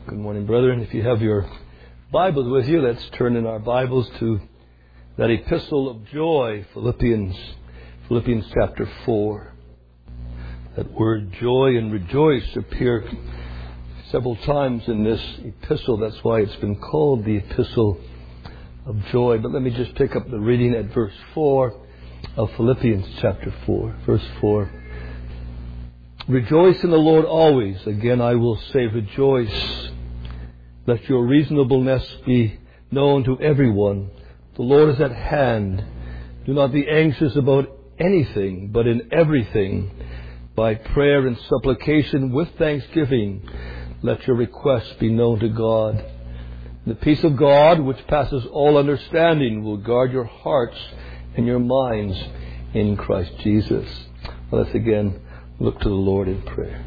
Good morning, brethren. If you have your Bibles with you, let's turn in our Bibles to that epistle of joy, Philippians chapter 4. That word joy and rejoice appear several times in this epistle. That's why it's been called the epistle of joy. But let me just pick up the reading at verse 4 of Philippians chapter 4. Verse 4. Rejoice in the Lord always. Again, I will say rejoice. Let your reasonableness be known to everyone. The Lord is at hand. Do not be anxious about anything, but in everything, by prayer and supplication with thanksgiving, let your requests be known to God. The peace of God, which passes all understanding, will guard your hearts and your minds in Christ Jesus. Let's again look to the Lord in prayer.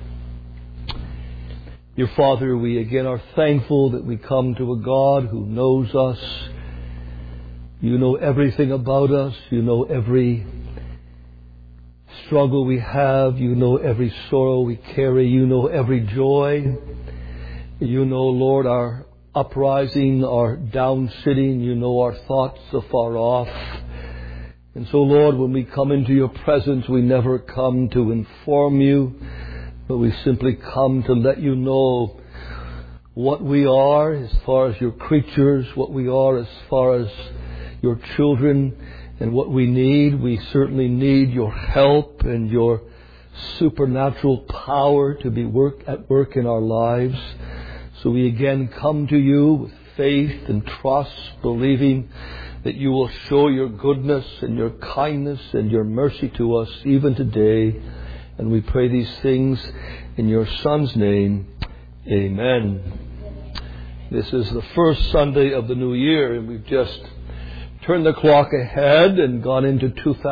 Dear Father, we again are thankful that we come to a God who knows us. You know everything about us. You know every struggle we have. You know every sorrow we carry. You know every joy. You know, Lord, our uprising, our downsitting. You know our thoughts afar off. And so, Lord, when we come into your presence, we never come to inform you, but we simply come to let you know what we are as far as your creatures, what we are as far as your children, and what we need. We certainly need your help and your supernatural power to be at work in our lives. So we again come to you with faith and trust, believing that you will show your goodness and your kindness and your mercy to us even today. And we pray these things in your Son's name. Amen. This is the first Sunday of the new year, and we've just turned the clock ahead and gone into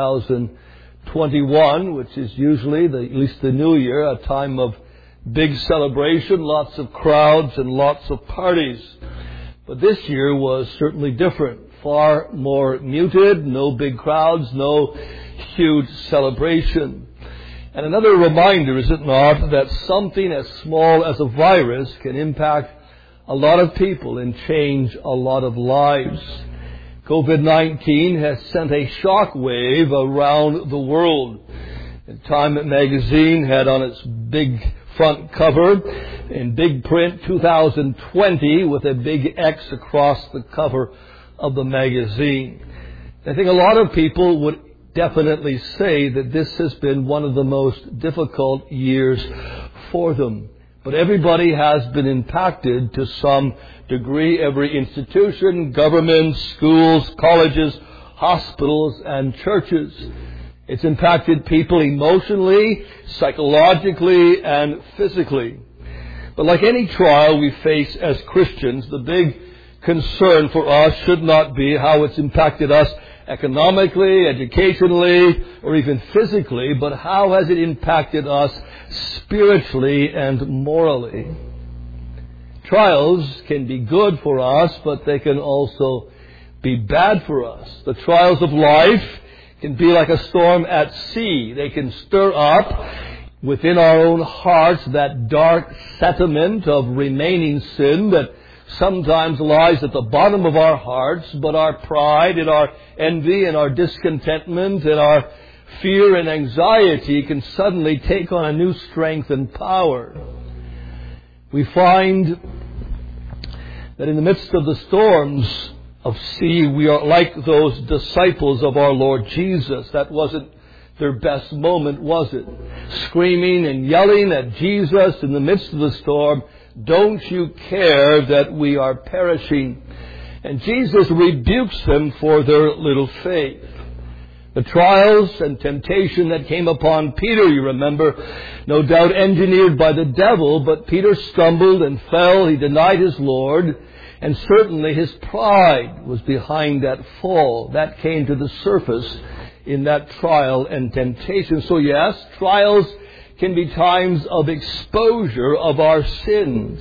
2021, which is usually, at least the new year, a time of big celebration, lots of crowds and lots of parties. But this year was certainly different. Far more muted, no big crowds, no huge celebration. And another reminder, is it not, that something as small as a virus can impact a lot of people and change a lot of lives. COVID-19 has sent a shock wave around the world. And Time magazine had on its big front cover, in big print, 2020, with a big X across the cover of the magazine. I think a lot of people would definitely say that this has been one of the most difficult years for them. But everybody has been impacted to some degree. Every institution, government, schools, colleges, hospitals, and churches. It's impacted people emotionally, psychologically, and physically. But like any trial we face as Christians, the big concern for us should not be how it's impacted us economically, educationally, or even physically, but how has it impacted us spiritually and morally. Trials can be good for us, but they can also be bad for us. The trials of life can be like a storm at sea. They can stir up within our own hearts that dark sediment of remaining sin that sometimes lies at the bottom of our hearts, but our pride and our envy and our discontentment and our fear and anxiety can suddenly take on a new strength and power. We find that in the midst of the storms of sea, we are like those disciples of our Lord Jesus. That wasn't their best moment, was it? Screaming and yelling at Jesus in the midst of the storm, "Don't you care that we are perishing?" And Jesus rebukes them for their little faith. The trials and temptation that came upon Peter, you remember, no doubt engineered by the devil, but Peter stumbled and fell. He denied his Lord, and certainly his pride was behind that fall. That came to the surface in that trial and temptation. So yes, trials can be times of exposure of our sins.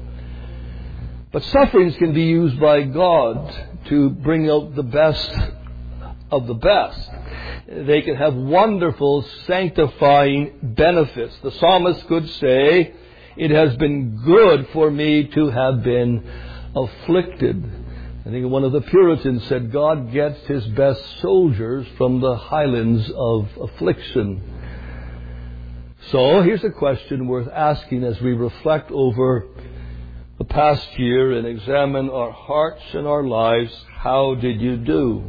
But sufferings can be used by God to bring out the best of the best. They can have wonderful sanctifying benefits. The psalmist could say, it has been good for me to have been afflicted. I think one of the Puritans said, God gets his best soldiers from the highlands of affliction. So here's a question worth asking as we reflect over the past year and examine our hearts and our lives. How did you do?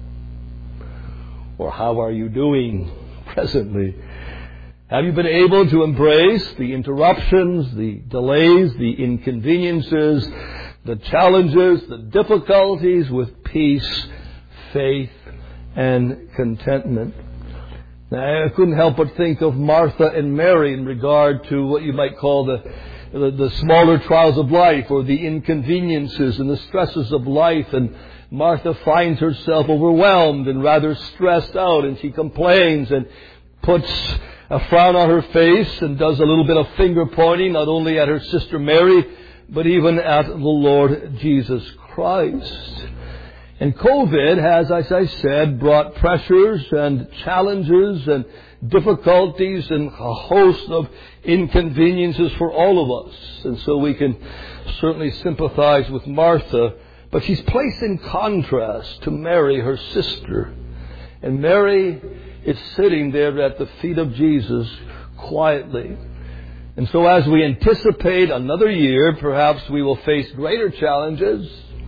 Or how are you doing presently? Have you been able to embrace the interruptions, the delays, the inconveniences, the challenges, the difficulties with peace, faith, and contentment? Now, I couldn't help but think of Martha and Mary in regard to what you might call the smaller trials of life, or the inconveniences and the stresses of life. And Martha finds herself overwhelmed and rather stressed out, and she complains and puts a frown on her face and does a little bit of finger pointing, not only at her sister Mary, but even at the Lord Jesus Christ. And COVID has, as I said, brought pressures and challenges and difficulties and a host of inconveniences for all of us. And so we can certainly sympathize with Martha, but she's placed in contrast to Mary, her sister. And Mary is sitting there at the feet of Jesus quietly. And so as we anticipate another year, perhaps we will face greater challenges,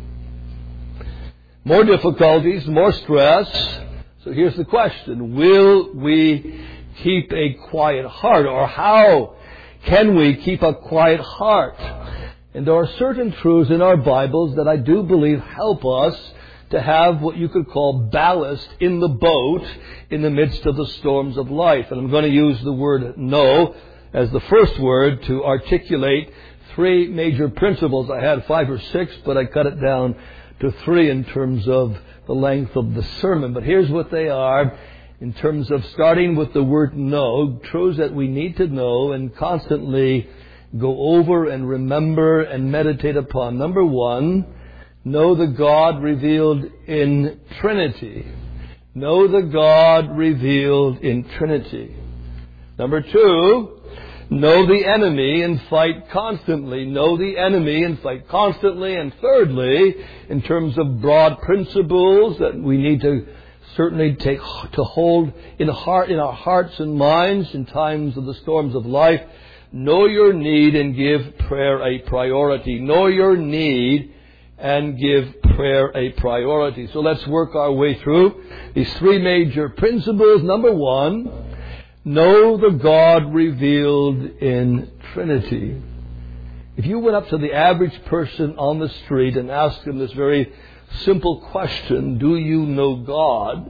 more difficulties, more stress. So here's the question. Will we keep a quiet heart? Or how can we keep a quiet heart? And there are certain truths in our Bibles that I do believe help us to have what you could call ballast in the boat in the midst of the storms of life. And I'm going to use the word know as the first word to articulate three major principles. I had 5 or 6, but I cut it down to 3 in terms of the length of the sermon. But here's what they are in terms of starting with the word know, truths that we need to know and constantly go over and remember and meditate upon. Number 1, know the God revealed in Trinity. Know the God revealed in Trinity. Number 2, know the enemy and fight constantly. Know the enemy and fight constantly. And thirdly, in terms of broad principles that we need to certainly take to hold in our hearts and minds in times of the storms of life, know your need and give prayer a priority. Know your need and give prayer a priority. So let's work our way through these 3 major principles. Number 1, know the God revealed in Trinity. If you went up to the average person on the street and asked him this very simple question, do you know God?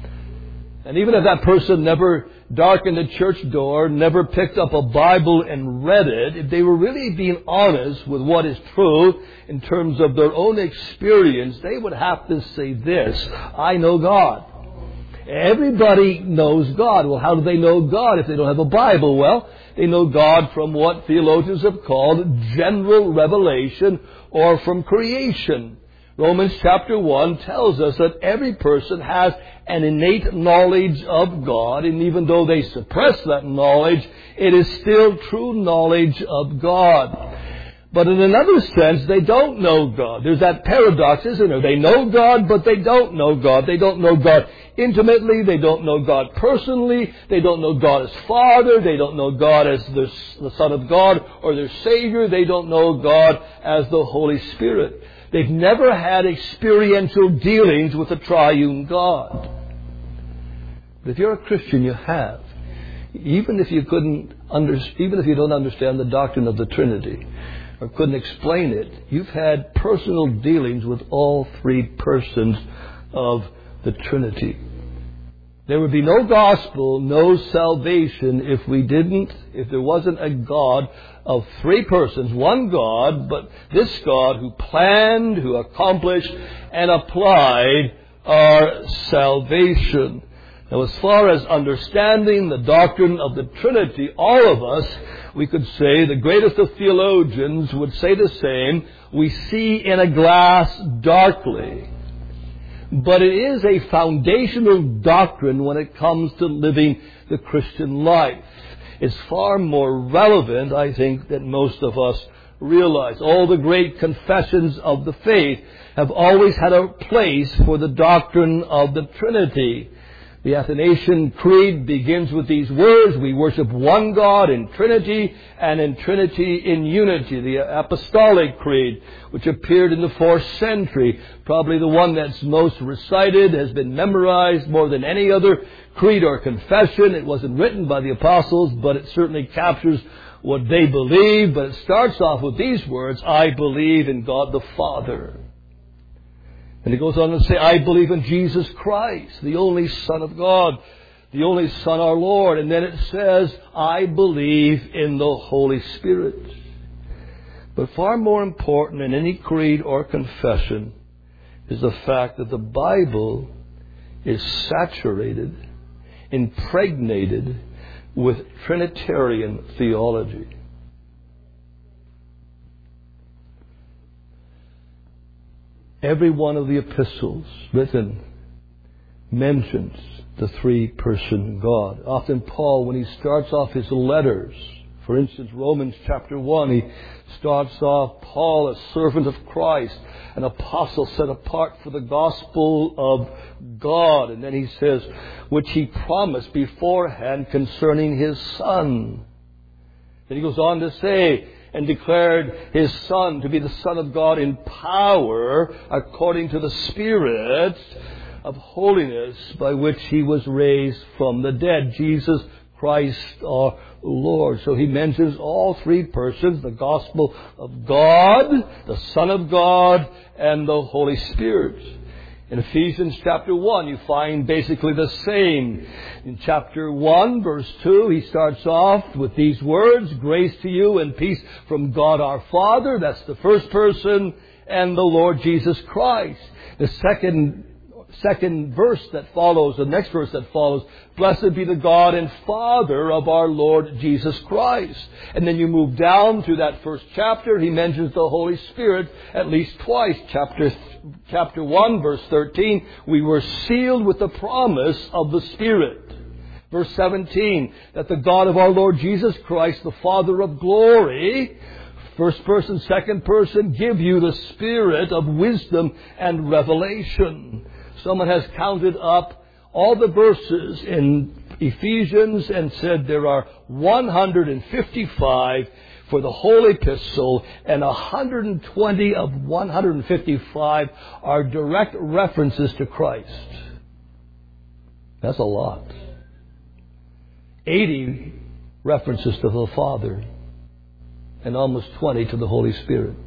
And even if that person never darkened a church door, never picked up a Bible and read it, if they were really being honest with what is true in terms of their own experience, they would have to say this: I know God. Everybody knows God. Well, how do they know God if they don't have a Bible? Well, they know God from what theologians have called general revelation, or from creation. Romans chapter 1 tells us that every person has an innate knowledge of God, and even though they suppress that knowledge, it is still true knowledge of God. But in another sense, they don't know God. There's that paradox, isn't there? They know God, but they don't know God. They don't know God intimately. They don't know God personally. They don't know God as Father. They don't know God as the Son of God or their Savior. They don't know God as the Holy Spirit. They've never had experiential dealings with the triune God. But if you're a Christian, you have. Even if you don't understand the doctrine of the Trinity, or couldn't explain it, you've had personal dealings with all 3 persons of the Trinity. There would be no gospel, no salvation if there wasn't a God of 3 persons, one God, but this God who planned, who accomplished, and applied our salvation. Now, as far as understanding the doctrine of the Trinity, all of us, we could say, the greatest of theologians would say the same: we see in a glass darkly. But it is a foundational doctrine when it comes to living the Christian life. is far more relevant, I think, than most of us realize. All the great confessions of the faith have always had a place for the doctrine of the Trinity. The Athanasian Creed begins with these words: we worship one God in Trinity, and in Trinity in unity. The Apostolic Creed, which appeared in the 4th century, probably the one that's most recited, has been memorized more than any other creed or confession. It wasn't written by the apostles, but it certainly captures what they believe. But it starts off with these words: I believe in God the Father. And it goes on to say, I believe in Jesus Christ, the only Son of God, the only Son, our Lord. And then it says, I believe in the Holy Spirit. But far more important than any creed or confession is the fact that the Bible is saturated, impregnated with Trinitarian theology. Every one of the epistles written mentions the three-person God. Often Paul, when he starts off his letters, for instance, Romans chapter 1, he starts off, Paul, a servant of Christ, an apostle set apart for the gospel of God. And then he says, which he promised beforehand concerning his Son. Then he goes on to say, and declared his Son to be the Son of God in power according to the Spirit of holiness by which he was raised from the dead. Jesus Christ our Lord. So he mentions all three persons, the gospel of God, the Son of God, and the Holy Spirit. In Ephesians chapter 1, you find basically the same. In chapter 1, verse 2, he starts off with these words, grace to you and peace from God our Father, that's the first person, and the Lord Jesus Christ. The second verse that follows, the next verse that follows, blessed be the God and Father of our Lord Jesus Christ. And then you move down to that first chapter, he mentions the Holy Spirit at least twice. Chapter 1, verse 13, we were sealed with the promise of the Spirit. Verse 17, that the God of our Lord Jesus Christ, the Father of glory, first person, second person, give you the spirit of wisdom and revelation. Someone has counted up all the verses in Ephesians and said there are 155 for the whole epistle, and 120 of 155 are direct references to Christ. That's a lot. 80 references to the Father, and almost 20 to the Holy Spirit.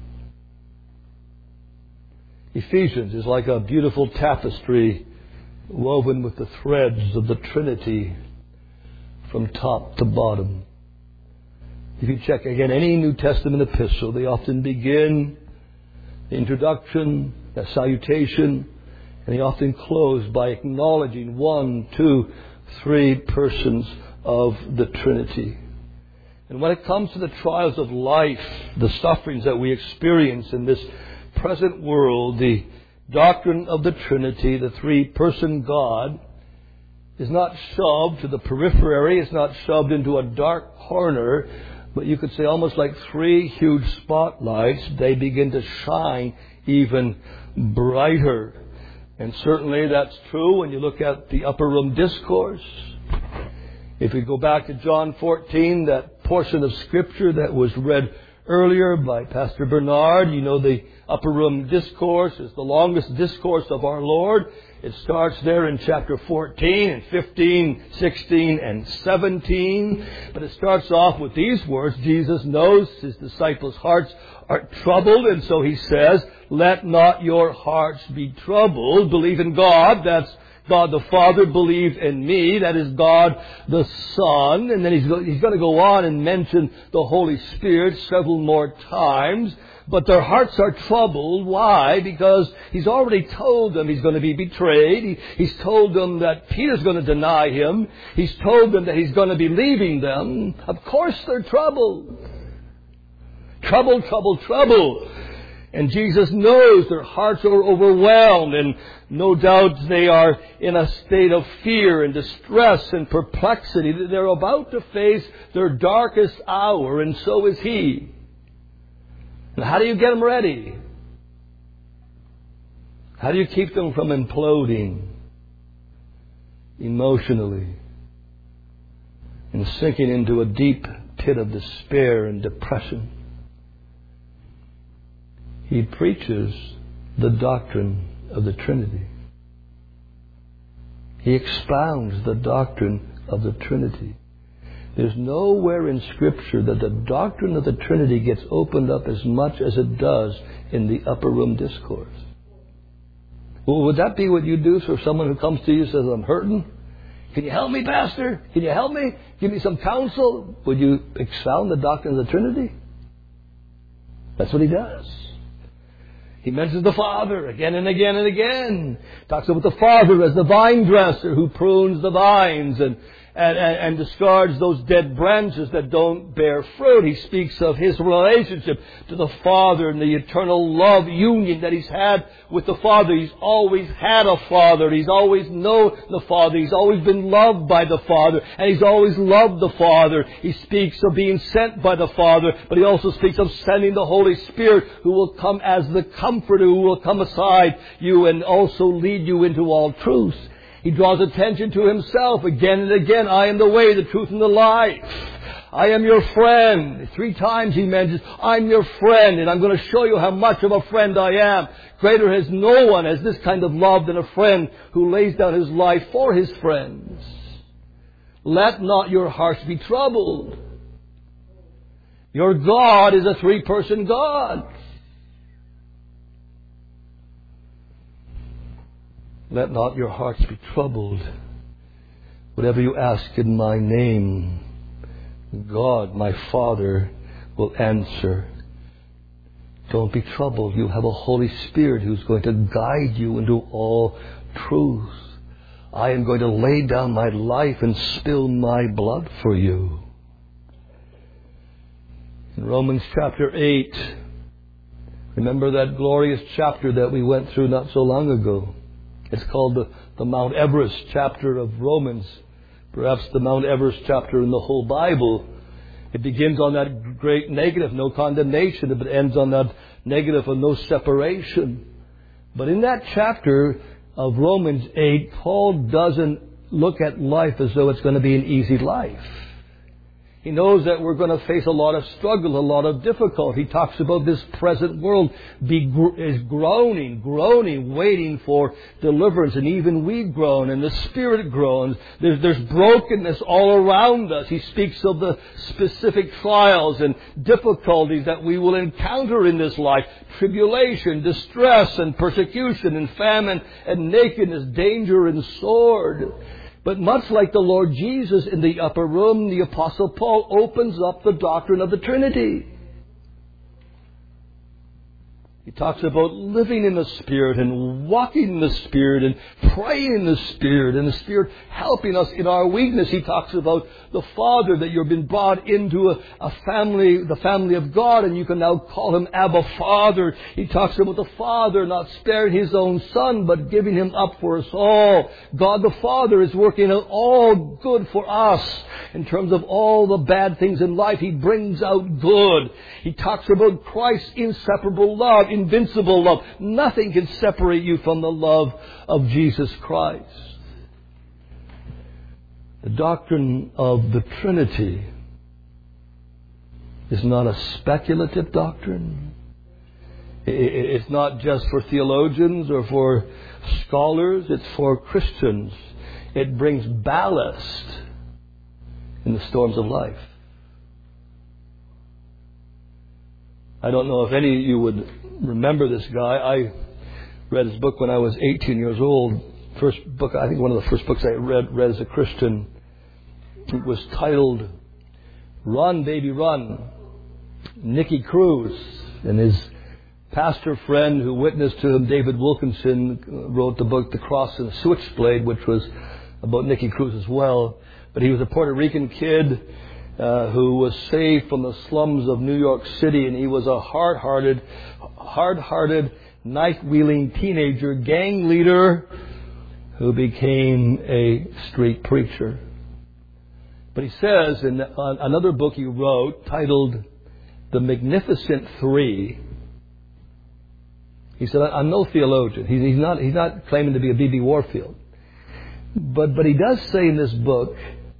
Ephesians is like a beautiful tapestry woven with the threads of the Trinity from top to bottom. If you check again any New Testament epistle, they often begin the introduction, the salutation, and they often close by acknowledging 1, 2, 3 persons of the Trinity. And when it comes to the trials of life, the sufferings that we experience in this present world, the doctrine of the Trinity, the three-person God, is not shoved to the periphery, it's not shoved into a dark corner, but you could say almost like 3 huge spotlights, they begin to shine even brighter. And certainly that's true when you look at the Upper Room Discourse. If we go back to John 14, that portion of Scripture that was read earlier by Pastor Bernard, you know the Upper Room Discourse is the longest discourse of our Lord. It starts there in chapter 14 and 15, 16, and 17. But it starts off with these words. Jesus knows his disciples' hearts are troubled, and so he says, let not your hearts be troubled. Believe in God, that's God the Father. Believe in me, that is God the Son. And then he's going to go on and mention the Holy Spirit several more times. But their hearts are troubled. Why? Because he's already told them he's going to be betrayed. He's told them that Peter's going to deny him. He's told them that he's going to be leaving them. Of course they're troubled. Trouble. And Jesus knows their hearts are overwhelmed, and no doubt they are in a state of fear and distress and perplexity. They're about to face their darkest hour, and so is He. And how do you get them ready? How do you keep them from imploding emotionally and sinking into a deep pit of despair and depression? He preaches the doctrine of the Trinity. He expounds the doctrine of the Trinity. There's nowhere in Scripture that the doctrine of the Trinity gets opened up as much as it does in the upper room discourse. Well, would that be what you do for someone who comes to you and says, I'm hurting? Can you help me, Pastor? Can you help me? Give me some counsel? Would you expound the doctrine of the Trinity? That's what He does. He mentions the Father again and again and again. Talks about the Father as the vine dresser who prunes the vines and discards those dead branches that don't bear fruit. He speaks of His relationship to the Father and the eternal love union that He's had with the Father. He's always had a Father. He's always known the Father. He's always been loved by the Father. And He's always loved the Father. He speaks of being sent by the Father, but He also speaks of sending the Holy Spirit, who will come as the Comforter, who will come aside you and also lead you into all truth. He draws attention to Himself again and again. I am the way, the truth, and the life. I am your friend. 3 times He mentions, I'm your friend, and I'm going to show you how much of a friend I am. Greater has no one as this kind of love than a friend who lays down his life for his friends. Let not your hearts be troubled. Your God is a 3-person God. Let not your hearts be troubled. Whatever you ask in my name, God, my Father, will answer. Don't be troubled. You have a Holy Spirit who's going to guide you into all truth. I am going to lay down my life and spill my blood for you. In Romans chapter 8, remember that glorious chapter that we went through not so long ago? It's called the Mount Everest chapter of Romans. Perhaps the Mount Everest chapter in the whole Bible. It begins on that great negative, no condemnation, but ends on that negative of no separation. But in that chapter of Romans 8, Paul doesn't look at life as though it's going to be an easy life. He knows that we're going to face a lot of struggle, a lot of difficulty. He talks about this present world is groaning, waiting for deliverance. And even we groan, and the Spirit groans. There's brokenness all around us. He speaks of the specific trials and difficulties that we will encounter in this life. Tribulation, distress, and persecution, and famine, and nakedness, danger, and sword. But much like the Lord Jesus in the upper room, the Apostle Paul opens up the doctrine of the Trinity. He talks about living in the Spirit and walking in the Spirit and praying in the Spirit and the Spirit helping us in our weakness. He talks about the Father, that you've been brought into a family, the family of God, and you can now call Him Abba Father. He talks about the Father not sparing His own Son, but giving Him up for us all. God the Father is working out all good for us. In terms of all the bad things in life, He brings out good. He talks about Christ's inseparable love, invincible love. Nothing can separate you from the love of Jesus Christ. The doctrine of the Trinity is not a speculative doctrine. It's not just for theologians or for scholars. It's for Christians. It brings ballast in the storms of life. I don't know if any of you would remember this guy. I read his book when I was 18 years old. First book, I think one of the first books I read as a Christian. It was titled Run, Baby Run. Nicky Cruz and his pastor friend who witnessed to him, David Wilkinson, wrote the book The Cross and the Switchblade, which was about Nicky Cruz as well. But he was a Puerto Rican kid who was saved from the slums of New York City, and he was a hard-hearted, knife-wielding teenager, gang leader, who became a street preacher. But he says in another book he wrote titled The Magnificent Three, he said, I'm no theologian. He's not claiming to be a B.B. Warfield. But he does say in this book,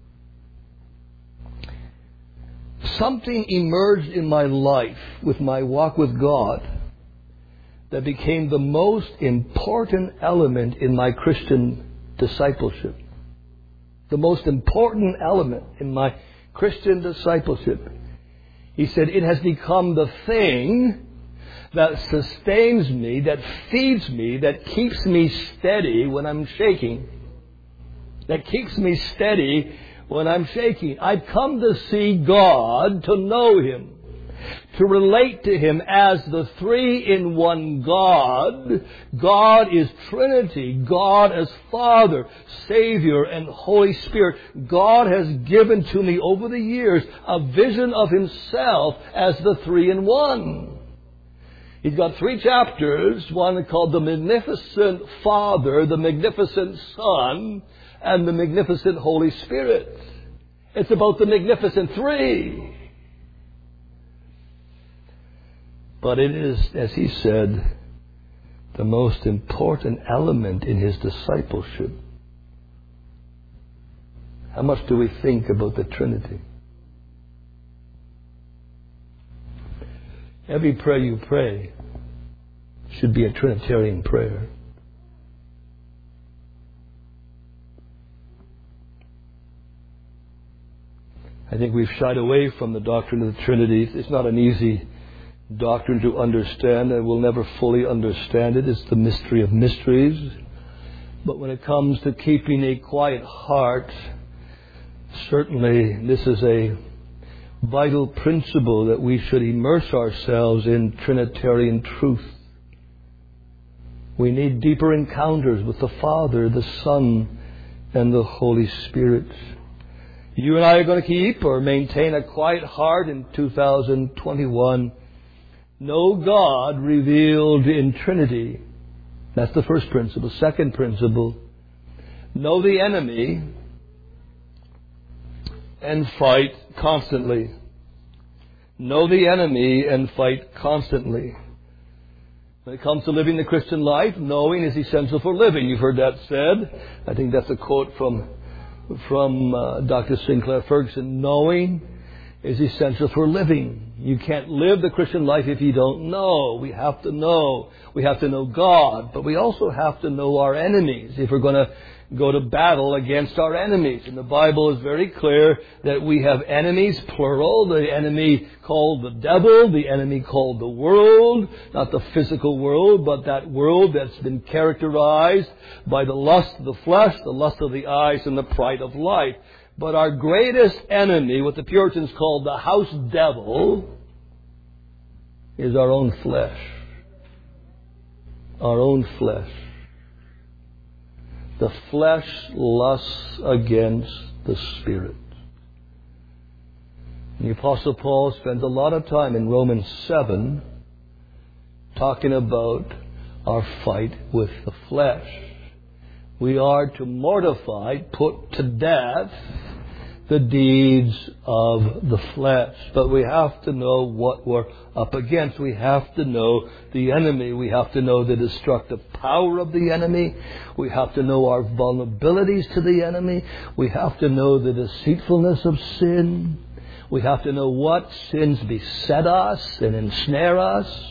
something emerged in my life with my walk with God that became the most important element in my Christian discipleship. The most important element in my Christian discipleship. He said, it has become the thing that sustains me, that feeds me, that keeps me steady when I'm shaking. That keeps me steady when I'm shaking. I've come to see God, to know Him, to relate to Him as the three-in-one God. God is Trinity. God as Father, Savior, and Holy Spirit. God has given to me over the years a vision of Himself as the three-in-one. He's got 3 chapters, one called The Magnificent Father, The Magnificent Son, and The Magnificent Holy Spirit. It's about the Magnificent Three. But it is, as he said, the most important element in his discipleship. How much do we think about the Trinity? Every prayer you pray should be a Trinitarian prayer. I think we've shied away from the doctrine of the Trinity. It's not an easy doctrine to understand, and we'll never fully understand it. It's the mystery of mysteries. But when it comes to keeping a quiet heart, certainly this is a vital principle that we should immerse ourselves in Trinitarian truth. We need deeper encounters with the Father, the Son, and the Holy Spirit. You and I are going to keep or maintain a quiet heart in 2021. Know God revealed in Trinity. That's the first principle. Second principle, know the enemy and fight constantly. Know the enemy and fight constantly. When it comes to living the Christian life, knowing is essential for living. You've heard that said. I think that's a quote from Dr. Sinclair Ferguson. Knowing is essential for living. You can't live the Christian life if you don't know. We have to know. We have to know God, but we also have to know our enemies if we're going to go to battle against our enemies. And the Bible is very clear that we have enemies, plural. The enemy called the devil, the enemy called the world, not the physical world, but that world that's been characterized by the lust of the flesh, the lust of the eyes, and the pride of life. But our greatest enemy, what the Puritans called the house devil, is our own flesh. Our own flesh. The flesh lusts against the Spirit. And the Apostle Paul spends a lot of time in Romans 7 talking about our fight with the flesh. We are to mortify, put to death, the deeds of the flesh. But we have to know what we're up against. We have to know the enemy. We have to know the destructive power of the enemy. We have to know our vulnerabilities to the enemy. We have to know the deceitfulness of sin. We have to know what sins beset us and ensnare us.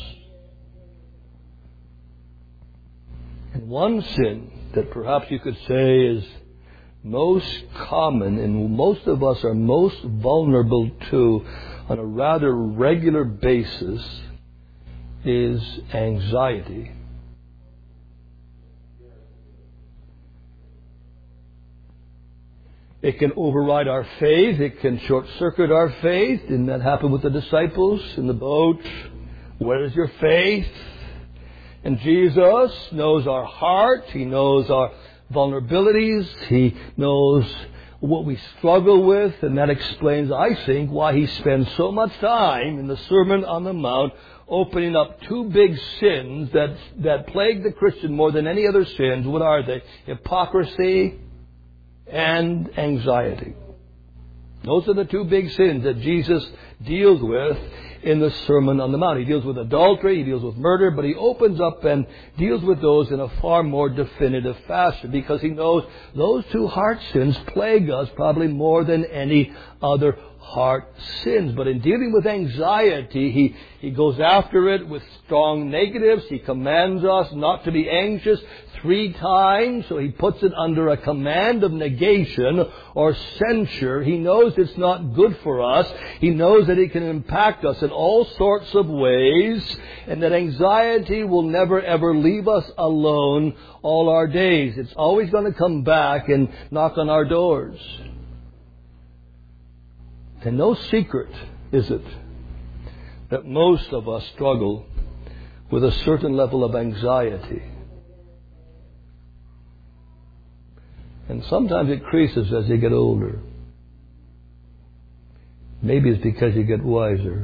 And one sin that perhaps you could say is most common and most of us are most vulnerable to on a rather regular basis is anxiety. It can override our faith. It can short-circuit our faith. Didn't that happen with the disciples in the boat? Where is your faith? And Jesus knows our heart. He knows our vulnerabilities. He knows what we struggle with, and that explains, I think, why he spends so much time in the Sermon on the Mount opening up two big sins that plague the Christian more than any other sins. What are they? Hypocrisy and anxiety. Those are the two big sins that Jesus deals with in the Sermon on the Mount. He deals with adultery, he deals with murder, but he opens up and deals with those in a far more definitive fashion because he knows those two heart sins plague us probably more than any other heart sins. But in dealing with anxiety, he goes after it with strong negatives. He commands us not to be anxious 3 times, so he puts it under a command of negation or censure. He knows it's not good for us. He knows that it can impact us in all sorts of ways, and that anxiety will never ever leave us alone all our days. It's always going to come back and knock on our doors. And no secret, is it, that most of us struggle with a certain level of anxiety. And sometimes it increases as you get older. Maybe it's because you get wiser.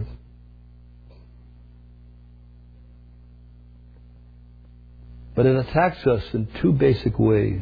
But it attacks us in 2 basic ways.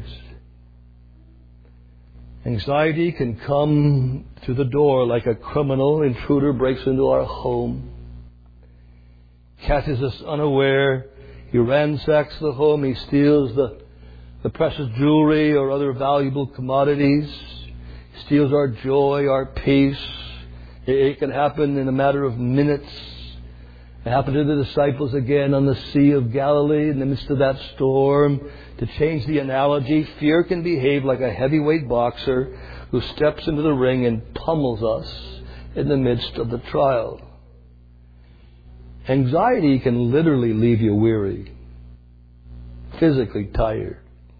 Anxiety can come to the door like a criminal intruder breaks into our home, catches us unaware. He ransacks the home. He steals the precious jewelry or other valuable commodities. He steals our joy, our peace. It can happen in a matter of minutes. It happened to the disciples again on the Sea of Galilee in the midst of that storm. To change the analogy, fear can behave like a heavyweight boxer who steps into the ring and pummels us in the midst of the trial. Anxiety can literally leave you weary, physically tired.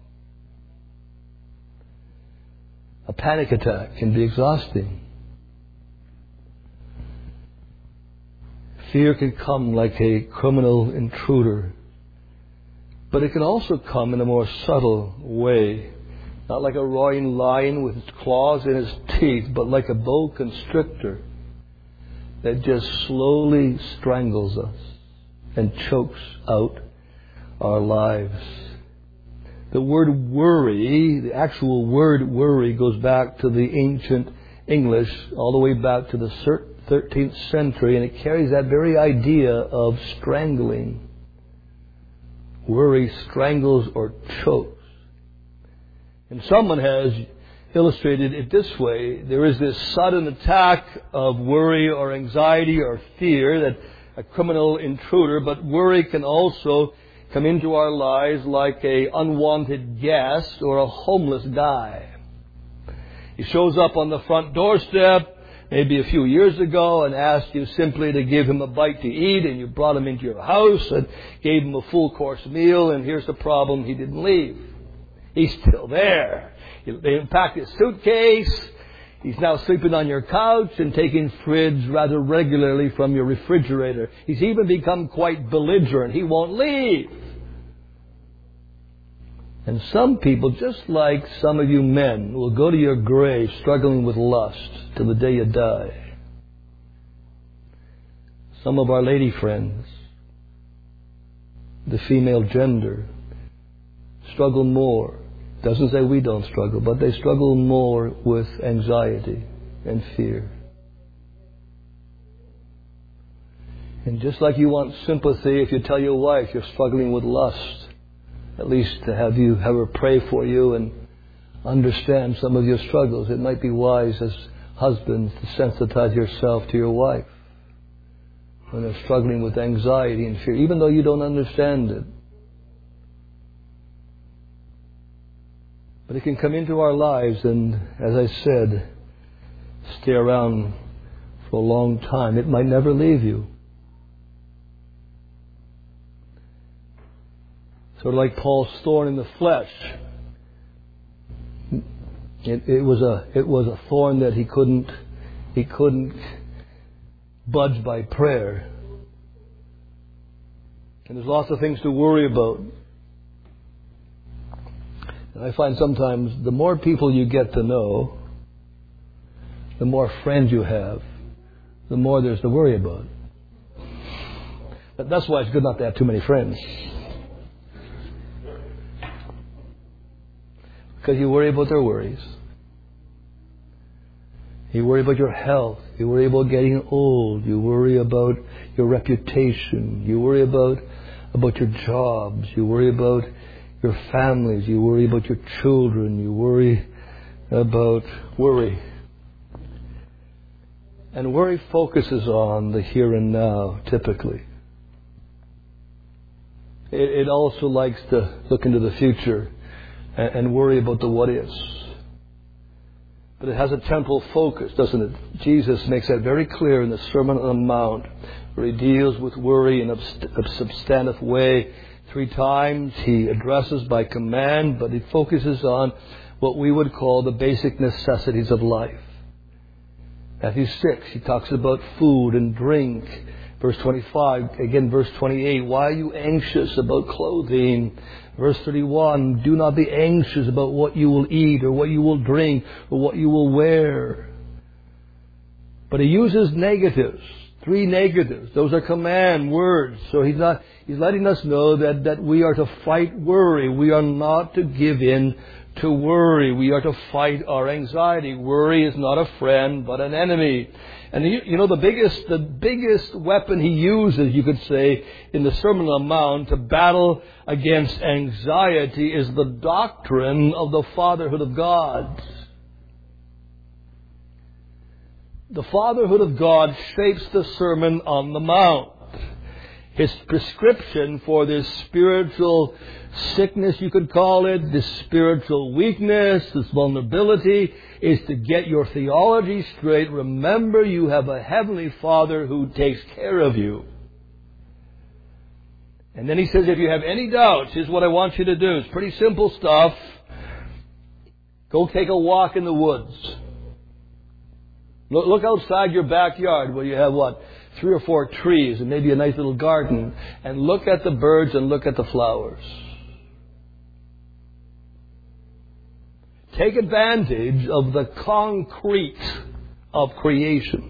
A panic attack can be exhausting. Fear can come like a criminal intruder. But it can also come in a more subtle way. Not like a roaring lion with its claws in its teeth, but like a boa constrictor that just slowly strangles us and chokes out our lives. The word worry, the actual word worry, goes back to the ancient English, all the way back to the 13th century, and it carries that very idea of strangling. Worry strangles or chokes. And someone has illustrated it this way. There is this sudden attack of worry or anxiety or fear, that a criminal intruder, but worry can also come into our lives like a unwanted guest or a homeless guy. He shows up on the front doorstep maybe a few years ago and asked you simply to give him a bite to eat, and you brought him into your house and gave him a full course meal, and here's the problem: he didn't leave. He's still there. They packed his suitcase. He's now sleeping on your couch and taking fridge rather regularly from your refrigerator. He's even become quite belligerent. He won't leave. And some people, just like some of you men, will go to your grave struggling with lust till the day you die. Some of our lady friends, the female gender, struggle more. Doesn't say we don't struggle, but they struggle more with anxiety and fear. And just like you want sympathy if you tell your wife you're struggling with lust, at least to have her pray for you and understand some of your struggles, it might be wise as husbands to sensitize yourself to your wife when they're struggling with anxiety and fear, even though you don't understand it. But it can come into our lives and, as I said, stay around for a long time. It might never leave you. Sort of like Paul's thorn in the flesh. It was a thorn that he couldn't budge by prayer. And there's lots of things to worry about. And I find sometimes the more people you get to know, the more friends you have, the more there's to worry about. That's why it's good not to have too many friends. Because you worry about their worries. You worry about your health. You worry about getting old. You worry about your reputation. You worry about your jobs. You worry about your families. You worry about your children. You worry about worry. And worry focuses on the here and now, typically. It also likes to look into the future and worry about the what ifs. But it has a temporal focus, doesn't it? Jesus makes that very clear in the Sermon on the Mount, where He deals with worry in a substantive way. 3 times He addresses by command, but He focuses on what we would call the basic necessities of life. Matthew 6, He talks about food and drink. Verse 25, again verse 28, why are you anxious about clothing? Verse 31, do not be anxious about what you will eat or what you will drink or what you will wear. But He uses negatives, 3 negatives. Those are command words. So He's letting us know that we are to fight worry. We are not to give in to worry. We are to fight our anxiety. Worry is not a friend, but an enemy. And you know, the biggest weapon He uses, you could say, in the Sermon on the Mount to battle against anxiety is the doctrine of the fatherhood of God. The fatherhood of God shapes the Sermon on the Mount. His prescription for this spiritual sickness, you could call it, this spiritual weakness, this vulnerability, is to get your theology straight. Remember, you have a Heavenly Father who takes care of you. And then He says, if you have any doubts, here's what I want you to do. It's pretty simple stuff. Go take a walk in the woods. Look outside your backyard where you have 3 or 4 trees and maybe a nice little garden, and look at the birds and look at the flowers. Take advantage of the concrete of creation.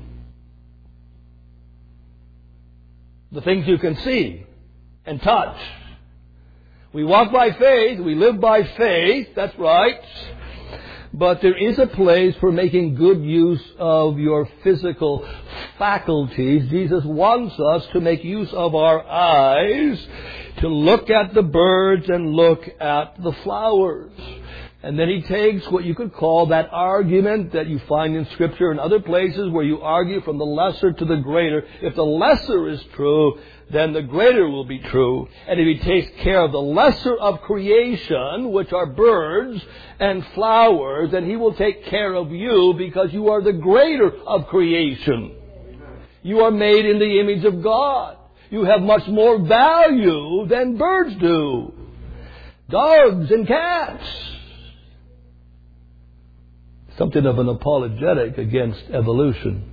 The things you can see and touch. We walk by faith, we live by faith, that's right. But there is a place for making good use of your physical faculties. Jesus wants us to make use of our eyes, to look at the birds and look at the flowers. And then He takes what you could call that argument that you find in Scripture and other places where you argue from the lesser to the greater. If the lesser is true, then the greater will be true. And if He takes care of the lesser of creation, which are birds and flowers, then He will take care of you because you are the greater of creation. You are made in the image of God. You have much more value than birds do. Dogs and cats. Something of an apologetic against evolution.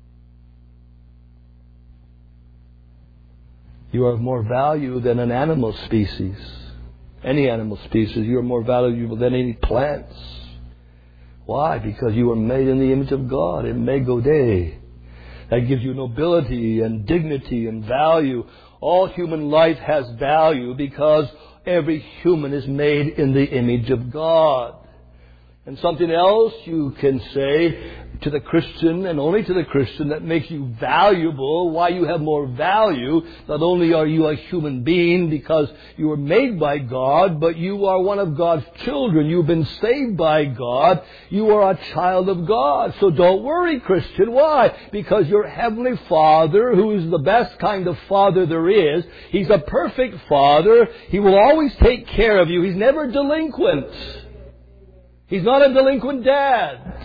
You are of more value than an animal species. Any animal species. You are more valuable than any plants. Why? Because you are made in the image of God. Imago Dei. That gives you nobility and dignity and value. All human life has value because every human is made in the image of God. And something else you can say to the Christian, and only to the Christian, that makes you valuable, why you have more value. Not only are you a human being because you were made by God, but you are one of God's children. You've been saved by God. You are a child of God. So don't worry, Christian. Why? Because your Heavenly Father, who is the best kind of Father there is, He's a perfect Father. He will always take care of you. He's never delinquent. He's not a delinquent dad.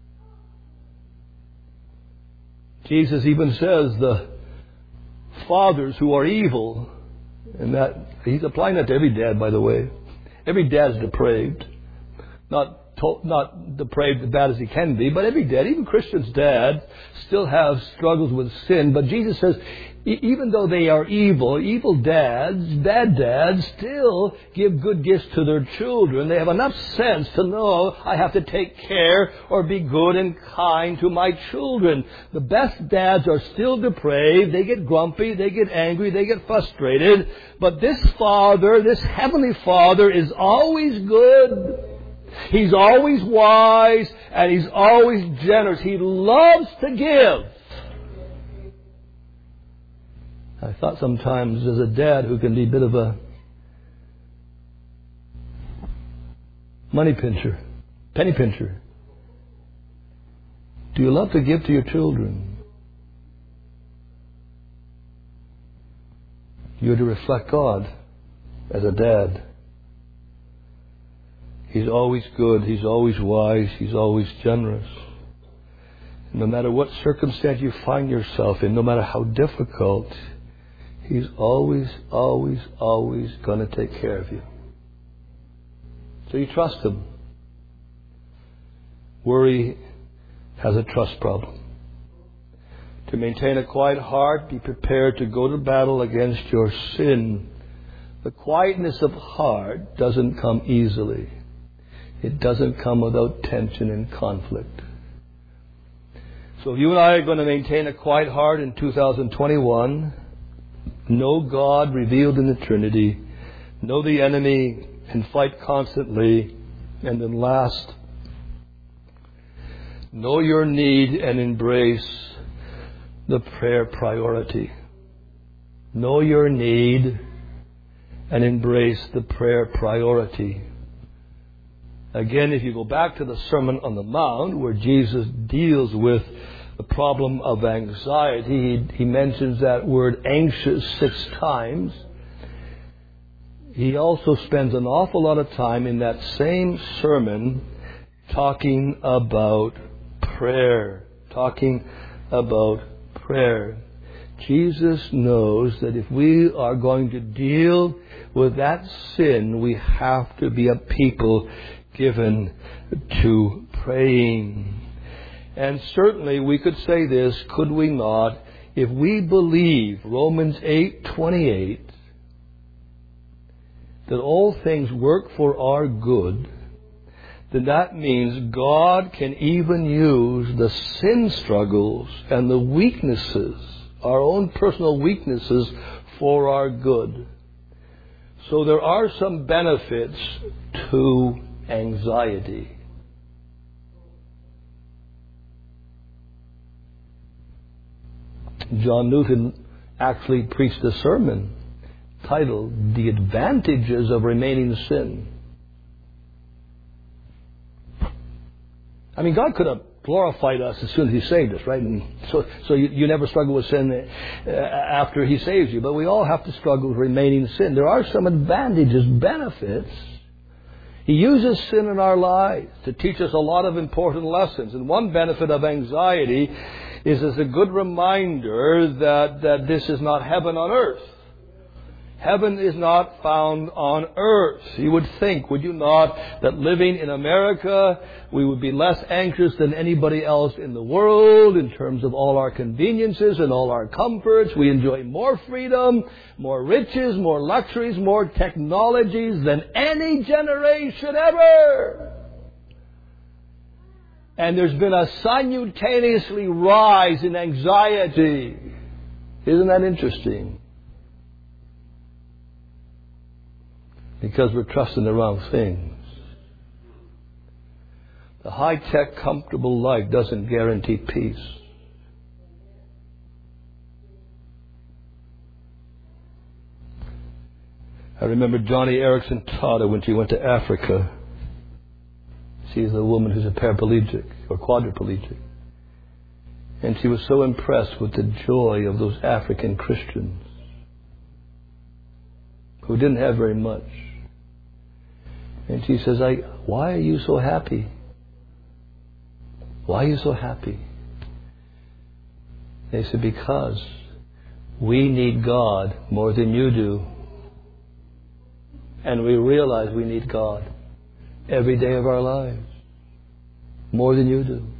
Jesus even says the fathers who are evil, and that He's applying that to every dad, by the way. Every dad's depraved. Not not depraved as bad as he can be, but every dad, even Christian's dad, still have struggles with sin. But Jesus says, even though they are evil dads, bad dads, still give good gifts to their children. They have enough sense to know I have to take care or be good and kind to my children. The best dads are still depraved. They get grumpy, they get angry, they get frustrated. But this Father, this Heavenly Father, is always good. He's always wise, and He's always generous. He loves to give. I thought sometimes as a dad who can be a bit of a penny pincher. Do you love to give to your children? You're to reflect God as a dad. He's always good, He's always wise, He's always generous. No matter what circumstance you find yourself in, no matter how difficult, He's always going to take care of you. So you trust Him. Worry has a trust problem. To maintain a quiet heart, be prepared to go to battle against your sin. The quietness of heart doesn't come easily. It doesn't come without tension and conflict. So if you and I are going to maintain a quiet heart in 2021, know God revealed in the Trinity, know the enemy and fight constantly, and then last, know your need and embrace the prayer priority. Know your need and embrace the prayer priority. Again, if you go back to the Sermon on the Mount, where Jesus deals with the problem of anxiety, he mentions that word anxious 6 times. He also spends an awful lot of time in that same sermon talking about prayer. Jesus knows that if we are going to deal with that sin, we have to be a people given to praying. And certainly we could say this, could we not? If we believe Romans 8:28, that all things work for our good, then that means God can even use the sin struggles and the weaknesses, our own personal weaknesses, for our good. So there are some benefits to anxiety. John Newton actually preached a sermon titled "The Advantages of Remaining in Sin." I mean, God could have glorified us as soon as He saved us, right? And so you never struggle with sin after He saves you. But we all have to struggle with remaining in sin. There are some advantages, benefits. He uses sin in our lives to teach us a lot of important lessons. And one benefit of anxiety is as a good reminder that this is not heaven on earth. Heaven is not found on earth. You would think, would you not, that living in America, we would be less anxious than anybody else in the world in terms of all our conveniences and all our comforts. We enjoy more freedom, more riches, more luxuries, more technologies than any generation ever. And there's been a simultaneously rise in anxiety. Isn't that interesting? Because we're trusting the wrong things. The high-tech, comfortable life doesn't guarantee peace. I remember Johnny Erickson taught her when she went to Africa. She's a woman who's a paraplegic or quadriplegic. And she was so impressed with the joy of those African Christians who didn't have very much. And she says, why are you so happy? Why are you so happy? They said, because we need God more than you do. And we realize we need God every day of our lives. more than you do.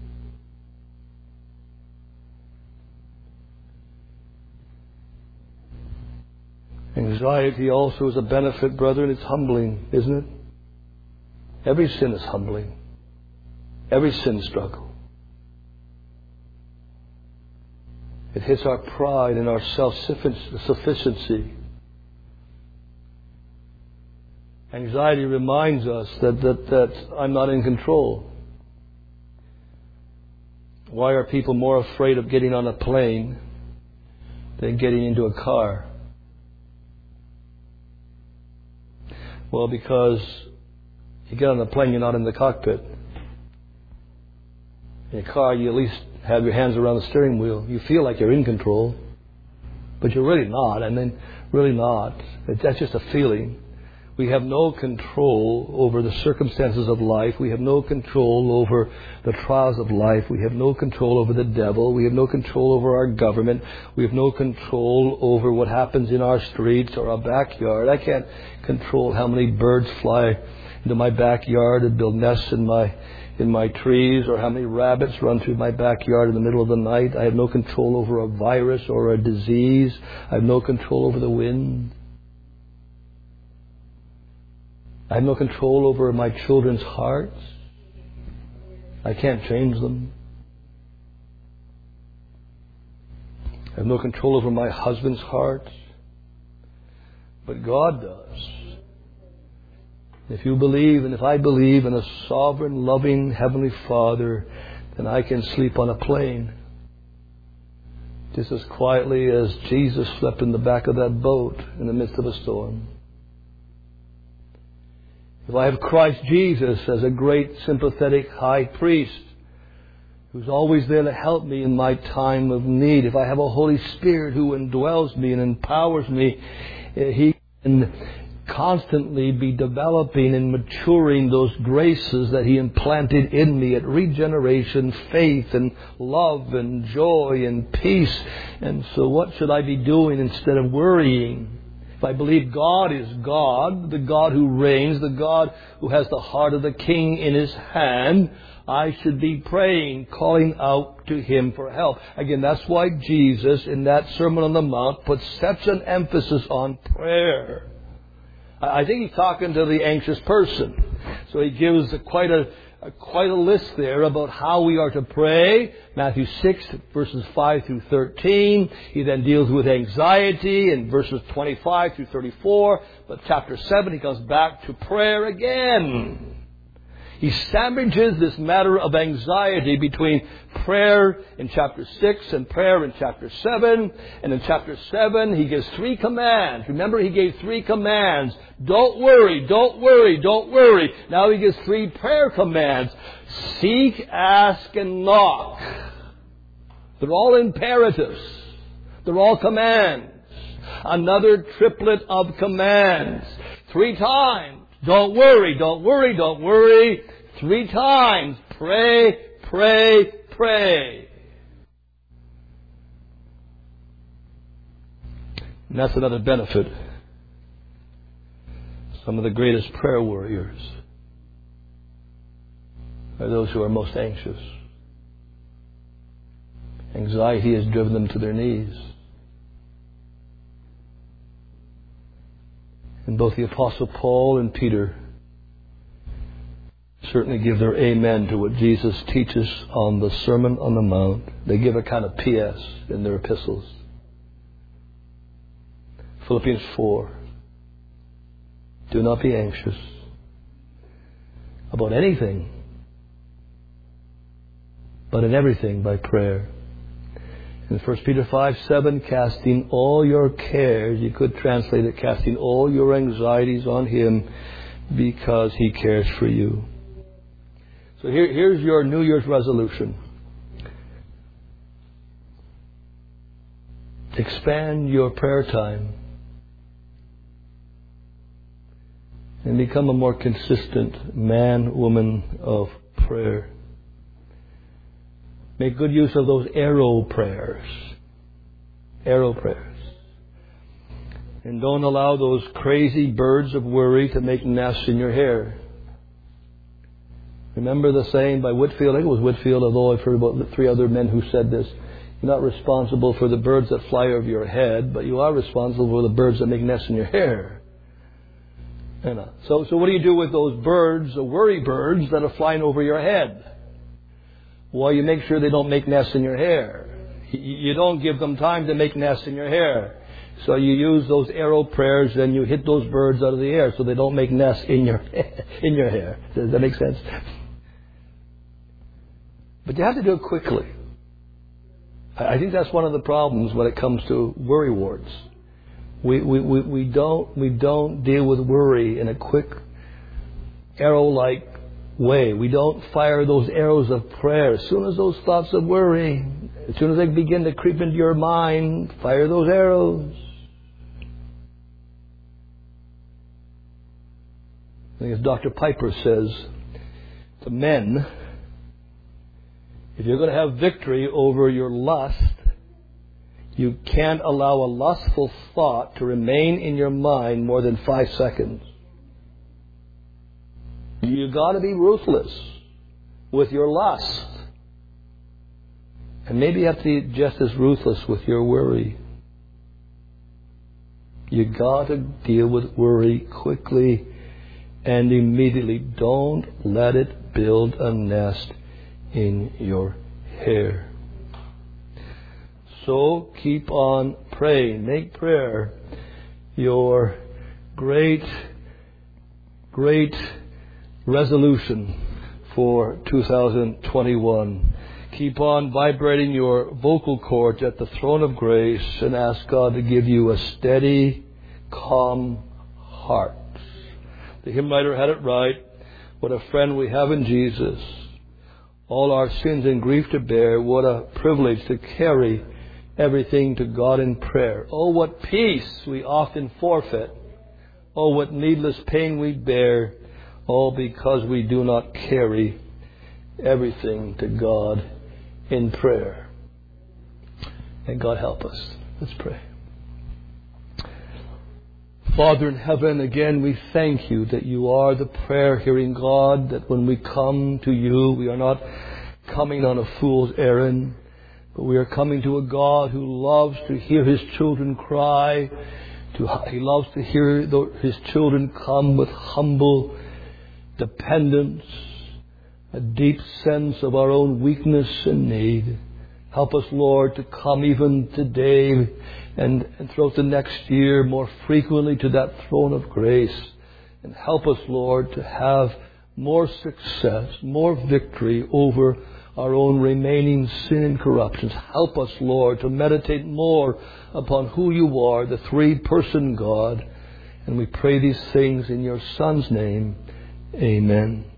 Anxiety also is a benefit, brethren. It's humbling, isn't it? Every sin is humbling. Every sin struggle. It hits our pride and our self-sufficiency. Anxiety reminds us that I'm not in control. Why are people more afraid of getting on a plane than getting into a car? Well, because you get on the plane, you're not in the cockpit. In a car, you at least have your hands around the steering wheel. You feel like you're in control, but you're really not. And then really not. That's just a feeling. We have no control over the circumstances of life. We have no control over the trials of life. We have no control over the devil. We have no control over our government. We have no control over what happens in our streets or our backyard. I can't control how many birds fly into my backyard and build nests in my trees, or how many rabbits run through my backyard in the middle of the night. I have no control over a virus or a disease. I have no control over the wind. I have no control over my children's hearts. I can't change them. I have no control over my husband's heart. But God does. If you believe, and if I believe in a sovereign, loving Heavenly Father, then I can sleep on a plane just as quietly as Jesus slept in the back of that boat in the midst of a storm. If I have Christ Jesus as a great sympathetic high priest who's always there to help me in my time of need, if I have a Holy Spirit who indwells me and empowers me, He can constantly be developing and maturing those graces that He implanted in me at regeneration, faith and love and joy and peace. And so what should I be doing instead of worrying? If I believe God is God, the God who reigns, the God who has the heart of the king in His hand, I should be praying, calling out to Him for help. Again, that's why Jesus in that Sermon on the Mount put such an emphasis on prayer. I think He's talking to the anxious person. So He gives quite a list there about how we are to pray. Matthew 6, verses 5 through 13. He then deals with anxiety in verses 25 through 34. But chapter 7, He comes back to prayer again. He sandwiches this matter of anxiety between prayer in chapter 6 and prayer in chapter 7. And in chapter 7, He gives 3 commands. Remember, He gave 3 commands. Don't worry, don't worry, don't worry. Now He gives 3 prayer commands. Seek, ask, and knock. They're all imperatives. They're all commands. Another triplet of commands. 3 times. Don't worry, don't worry, don't worry. 3 times. Pray, pray, pray. And that's another benefit. Some of the greatest prayer warriors are those who are most anxious. Anxiety has driven them to their knees. And both the Apostle Paul and Peter certainly give their amen to what Jesus teaches on the Sermon on the Mount. They give a kind of PS in their epistles. Philippians 4. Do not be anxious about anything, but in everything by prayer. In 1 Peter 5:7, casting all your cares, you could translate it, casting all your anxieties on Him because He cares for you. So here's your New Year's resolution. Expand your prayer time and become a more consistent man, woman of prayer. Make good use of those arrow prayers. Arrow prayers. And don't allow those crazy birds of worry to make nests in your hair. Remember the saying by Whitfield? I think it was Whitfield, although I've heard about 3 other men who said this. You're not responsible for the birds that fly over your head, but you are responsible for the birds that make nests in your hair. So what do you do with those birds, the worry birds, that are flying over your head? Well, you make sure they don't make nests in your hair. You don't give them time to make nests in your hair. So you use those arrow prayers and you hit those birds out of the air so they don't make nests in your hair. Does that make sense? But you have to do it quickly. I think that's one of the problems when it comes to worry wards. We don't deal with worry in a quick arrow-like way. We don't fire those arrows of prayer. As soon as those thoughts of worry, as soon as they begin to creep into your mind, fire those arrows. I think as Dr. Piper says to men, if you're going to have victory over your lust, you can't allow a lustful thought to remain in your mind more than 5 seconds. You've got to be ruthless with your lust. And maybe you have to be just as ruthless with your worry. You've got to deal with worry quickly and immediately. Don't let it build a nest in your hair. So keep on praying. Make prayer your great resolution for 2021. Keep on vibrating your vocal cords at the throne of grace and ask God to give you a steady, calm heart. The hymn writer had it right. What a friend we have in Jesus. All our sins and grief to bear. What a privilege to carry everything to God in prayer. Oh, what peace we often forfeit. Oh, what needless pain we bear. All because we do not carry everything to God in prayer. And God help us. Let's pray. Father in heaven, again we thank you that you are the prayer-hearing God, that when we come to you, we are not coming on a fool's errand, but we are coming to a God who loves to hear His children cry. He loves to hear His children come with humble dependence, a deep sense of our own weakness and need. Help us, Lord, to come even today and throughout the next year more frequently to that throne of grace. And help us, Lord, to have more success, more victory over our own remaining sin and corruptions. Help us, Lord, to meditate more upon who you are, the three-person God. And we pray these things in your Son's name. Amen.